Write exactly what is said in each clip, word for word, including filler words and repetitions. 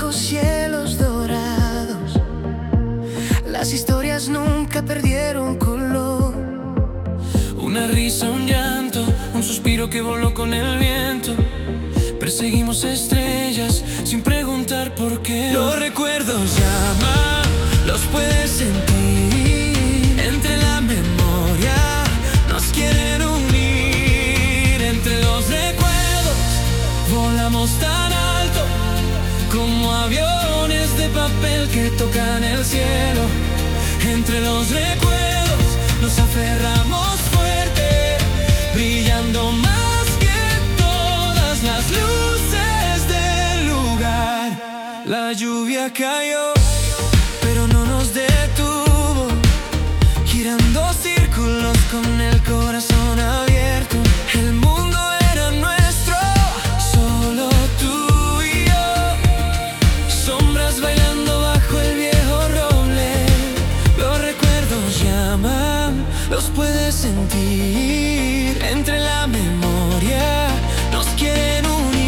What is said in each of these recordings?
bajo cielos dorados. Las historias nunca perdieron color. Una risa, un llanto, un suspiro que voló con el viento. Perseguimos estrellas sin preguntar por qué. Los recuerdos llaman, los puedes sentir. Entre la memoria nos quieren unir. Entre los recuerdos volamos tan alto como aviones de papel que tocan el cielo. Entre los recuerdos nos aferramos fuerte, brillando más que todas las luces del lugar. La lluvia cayó, pero no nos detuvo, girando círculos con el corazón abierto. El mundo era nuestro, solo tú y yo, sombras bailando bajo el viejo roble. Los recuerdos llaman, los puedes sentir. Entre la memoria nos quieren unir.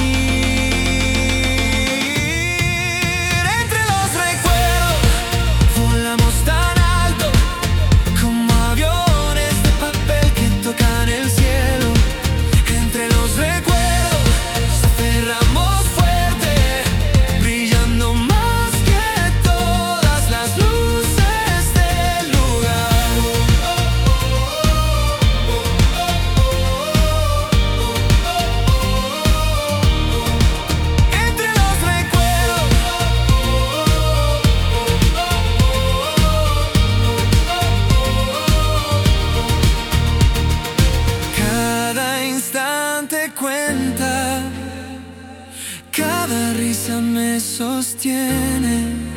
Entre los recuerdos volamos tan alto como aviones de papel que tocan el cielo. Entre los recuerdos nos aferramos fuerte, brillando más que todas las luces del lugar. Entre los recuerdos cada instante cuenta, cada risa me sostiene.